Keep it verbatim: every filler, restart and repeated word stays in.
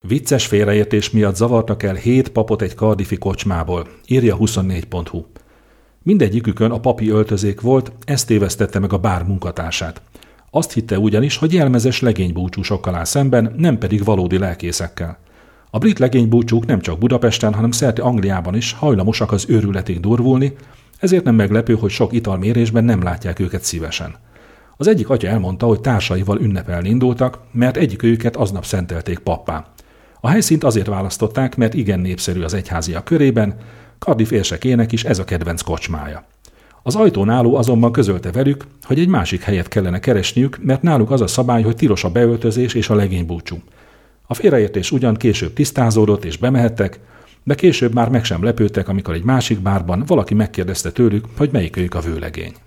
Vicces félreértés miatt zavartak el hét papot egy cardiffi kocsmából, írja huszonnégy pont hu. Mindegyikükön a papi öltözék volt, ez tévesztette meg a bár munkatársát. Azt hitte ugyanis, hogy jelmezes legénybúcsúsokkal áll szemben, nem pedig valódi lelkészekkel. A brit legénybúcsúk nem csak Budapesten, hanem szerte Angliában is hajlamosak az őrületig durvulni, ezért nem meglepő, hogy sok italmérésben nem látják őket szívesen. Az egyik atya elmondta, hogy társaival ünnepelni indultak, mert egyik őket aznap szentelték pappá. A helyszínt azért választották, mert igen népszerű az egyháziak körében, Cardiff érsekének is ez a kedvenc kocsmája. Az ajtón álló azonban közölte velük, hogy egy másik helyet kellene keresniük, mert náluk az a szabály, hogy tilos a beöltözés és a legénybúcsú. A félreértés ugyan később tisztázódott és bemehettek, de később már meg sem lepődtek, amikor egy másik bárban valaki megkérdezte tőlük, hogy melyikőjük a vőlegény.